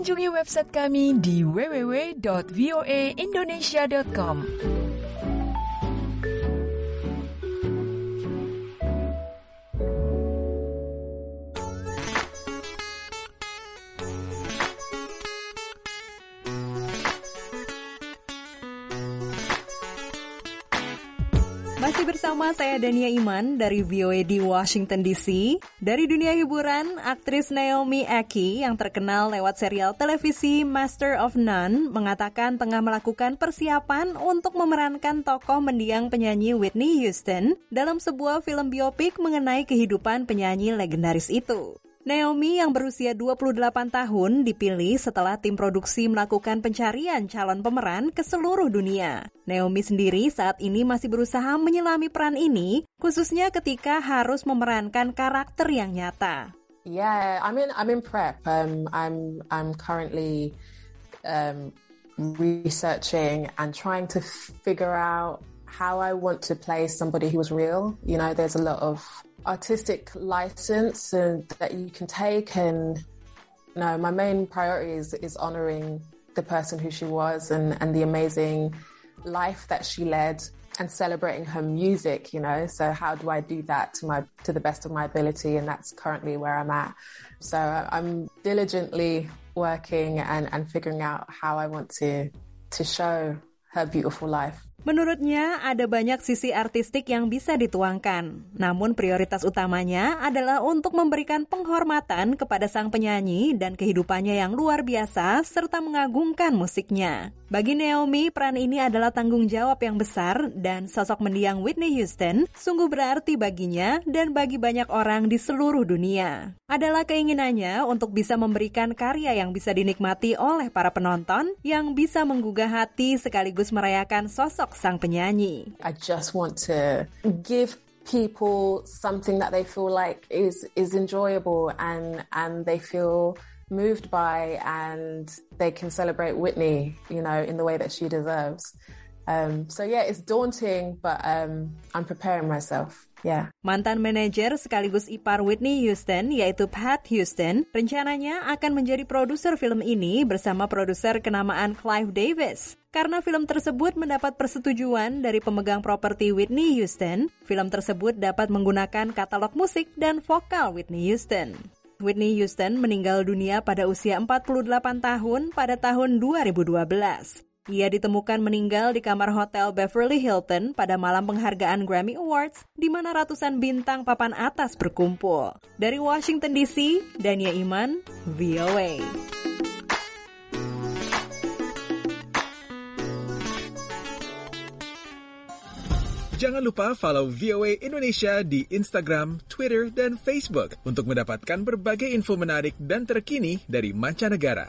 Kunjungi website kami di www.voaindonesia.com. Masih bersama saya Dania Iman dari VOA di Washington DC. Dari dunia hiburan, aktris Naomi Ackie yang terkenal lewat serial televisi Master of None mengatakan tengah melakukan persiapan untuk memerankan tokoh mendiang penyanyi Whitney Houston dalam sebuah film biopik mengenai kehidupan penyanyi legendaris itu. Naomi yang berusia 28 tahun dipilih setelah tim produksi melakukan pencarian calon pemeran ke seluruh dunia. Naomi sendiri saat ini masih berusaha menyelami peran ini, khususnya ketika harus memerankan karakter yang nyata. Yeah, I'm in prep. I'm currently researching and trying to figure out how I want to play somebody who was real. You know, there's a lot of artistic license that you can take, and my main priority is honoring the person who she was and the amazing life that she led and celebrating her music, so how do I do that to the best of my ability, and that's currently where I'm at. So I'm diligently working and figuring out how I want to show her beautiful life. Menurutnya, ada banyak sisi artistik yang bisa dituangkan. Namun prioritas utamanya adalah untuk memberikan penghormatan kepada sang penyanyi dan kehidupannya yang luar biasa, serta mengagungkan musiknya. Bagi Naomi, peran ini adalah tanggung jawab yang besar, dan sosok mendiang Whitney Houston sungguh berarti baginya dan bagi banyak orang di seluruh dunia. Adalah keinginannya untuk bisa memberikan karya yang bisa dinikmati oleh para penonton, yang bisa menggugah hati sekaligus merayakan sosok sang penyanyi. I just want to give people something that they feel like is enjoyable and they feel moved by, and they can celebrate Whitney, in the way that she deserves. So yeah, it's daunting, but I'm preparing myself. Yeah. Mantan manajer sekaligus ipar Whitney Houston, yaitu Pat Houston, rencananya akan menjadi produser film ini bersama produser kenamaan Clive Davis. Karena film tersebut mendapat persetujuan dari pemegang properti Whitney Houston, film tersebut dapat menggunakan katalog musik dan vokal Whitney Houston. Whitney Houston meninggal dunia pada usia 48 tahun pada tahun 2012. Ia ditemukan meninggal di kamar hotel Beverly Hilton pada malam penghargaan Grammy Awards, di mana ratusan bintang papan atas berkumpul. Dari Washington DC, Dania Iman, VOA. Jangan lupa follow VOA Indonesia di Instagram, Twitter, dan Facebook untuk mendapatkan berbagai info menarik dan terkini dari mancanegara.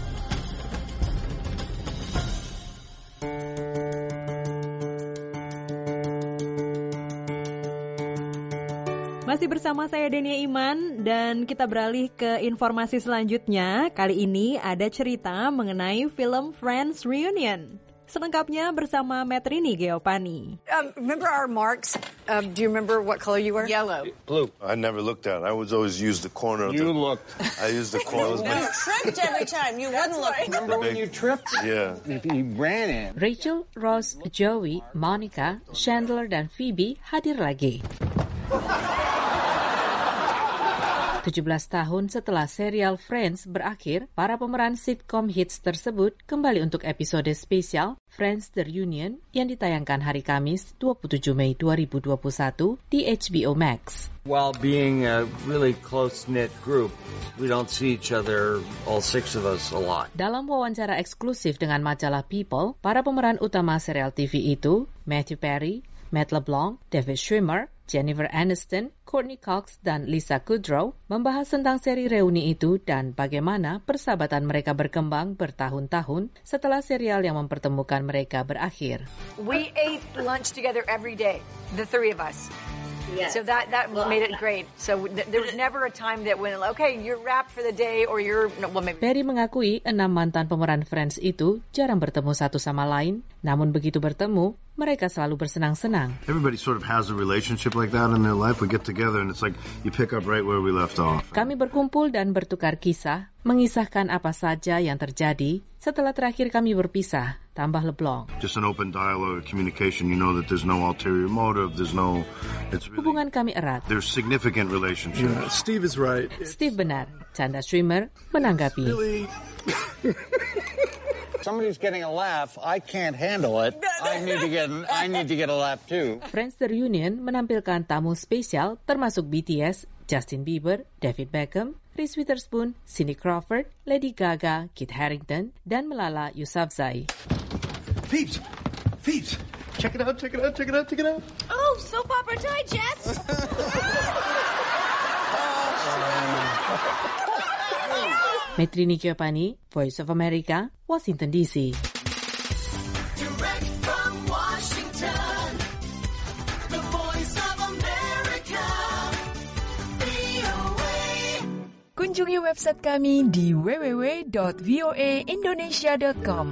Masih bersama saya Dania Iman, dan kita beralih ke informasi selanjutnya. Kali ini ada cerita mengenai film Friends Reunion. Selengkapnya bersama Metrini Geopani. Remember our marks? Do you remember what color you were? Yellow. Blue. I never looked at it. I always use the corner of the... You looked. I used the corner. You tripped every time. You wouldn't look. Remember when you tripped? Yeah. You ran in. Rachel, Ross, Joey, Monica, Chandler, dan Phoebe hadir lagi. 17 tahun setelah serial Friends berakhir, para pemeran sitcom hits tersebut kembali untuk episode spesial Friends The Reunion yang ditayangkan hari Kamis 27 Mei 2021 di HBO Max. While being a really close-knit group, we don't see each other, all six of us, a lot. Dalam wawancara eksklusif dengan majalah People, para pemeran utama serial TV itu, Matthew Perry, Matt LeBlanc, David Schwimmer, Jennifer Aniston, Courtney Cox, dan Lisa Kudrow membahas tentang seri reuni itu dan bagaimana persahabatan mereka berkembang bertahun-tahun setelah serial yang mempertemukan mereka berakhir. We ate lunch together every day, the three of us. Yeah. So that made it great. So there was never a time that when, okay, you're wrapped for the day or you're... No, well, maybe. Perry mengakui 6 mantan pemeran Friends itu jarang bertemu satu sama lain, namun begitu bertemu, mereka selalu bersenang-senang. Everybody sort of has a relationship like that in their life. We get together and it's like you pick up right where we left off. Kami berkumpul dan bertukar kisah, mengisahkan apa saja yang terjadi setelah terakhir kami berpisah, tambah LeBlanc. Just an open dialogue, communication. You know that there's no ulterior motive. It's really, hubungan kami erat. There's significant relationship. Yeah, Steve is right. Steve benar. Chandra Streamer menanggapi. Really? Somebody's getting a laugh. I can't handle it. I need to get a laugh too. Friends Reunion menampilkan tamu spesial termasuk BTS, Justin Bieber, David Beckham, Reese Witherspoon, Cindy Crawford, Lady Gaga, Kit Harington, dan Malala Yousafzai. Peeps! Check it out. Oh, soap opera digest! Metrini Giovanni, Voice of America, Washington, D.C. Direct from Washington, the Voice of America, VOA. Kunjungi website kami di www.voaindonesia.com.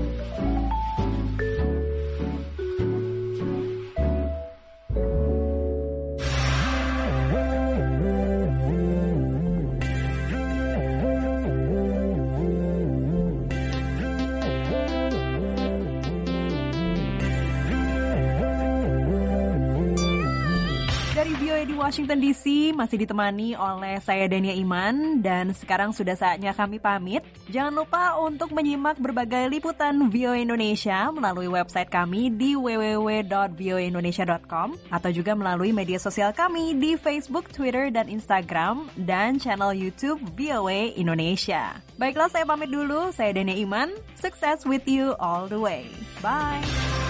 Dari VOA di Washington DC masih ditemani oleh saya Dania Iman dan sekarang sudah saatnya kami pamit. Jangan lupa untuk menyimak berbagai liputan VOA Indonesia melalui website kami di www.voaindonesia.com atau juga melalui media sosial kami di Facebook, Twitter, dan Instagram dan channel YouTube VOA Indonesia. Baiklah, saya pamit dulu. Saya Dania Iman. Success with you all the way. Bye.